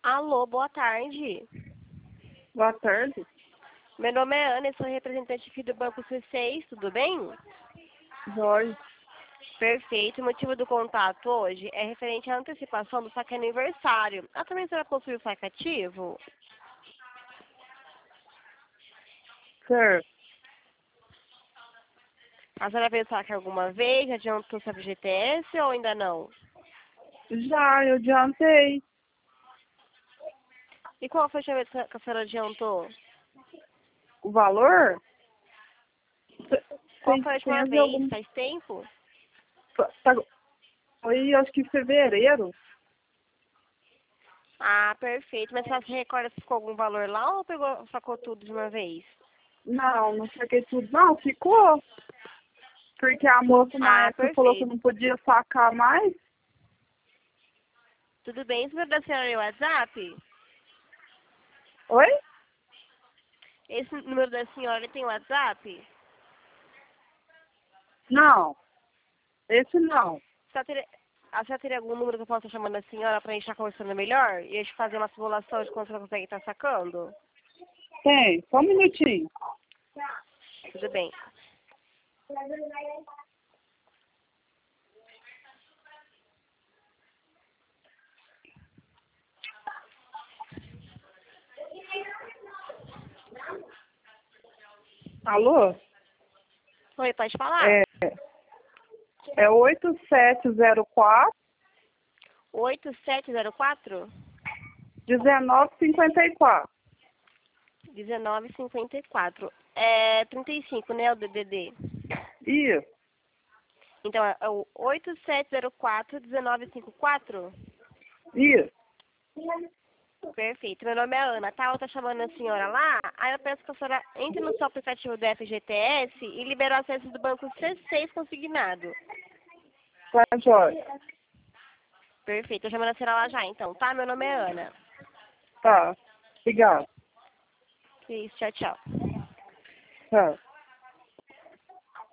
Alô, boa tarde. Boa tarde. Meu nome é Ana, eu sou representante aqui do Banco C6, tudo bem? Jorge. Perfeito. O motivo do contato hoje é referente à antecipação do saque aniversário. Também a senhora possui o saque ativo? Certo. A senhora veio saque alguma vez? Adiantou seu FGTS ou ainda não? Já, eu adiantei. E qual foi a última vez que a senhora adiantou? O valor? Qual foi a última Tem vez? algum... Faz tempo? Foi, acho que em fevereiro. Perfeito. Mas a senhora se recorda se ficou algum valor lá ou sacou tudo de uma vez? Não saquei tudo. Não, ficou. Porque a moça na época falou que eu Perfeito. não podia sacar mais. Tudo bem. Esse número da senhora é o WhatsApp? Oi? Esse número da senhora tem WhatsApp? Não. Esse não. A senhora teria algum número que eu possa estar chamando a senhora para a gente estar conversando melhor? E a gente fazer uma simulação de quanto você consegue estar sacando? Tem. Só um minutinho. Tudo bem. Alô? Oi, pode falar? É 8704 8704 1954. 1954. É 35, né, o DDD? Isso. Então, é o 8704 1954? Isso. Perfeito. Meu nome é Ana, tá? Eu tô chamando a senhora lá. Aí eu peço que a senhora entre no seu aplicativo do FGTS e libere o acesso do banco C6 consignado. Tá, Jorge. Perfeito. Tô chamando a senhora lá já, então, tá? Meu nome é Ana. Tá. Obrigado. Isso, tchau, tchau. Tá.